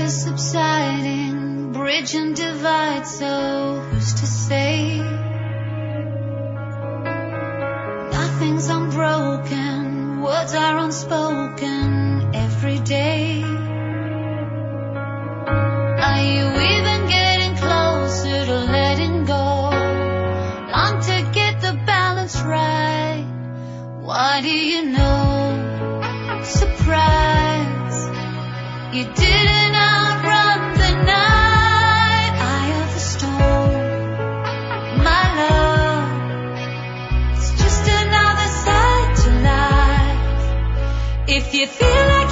is subsiding, bridge and divide, so who's to say? Nothing's unbroken, words are unspoken every day. Are you even getting closer to letting go? Long to get the balance right. Why do you know? Surprise, you didn't outrun the night. Eye of the storm, my love. It's just another side to life. If you feel like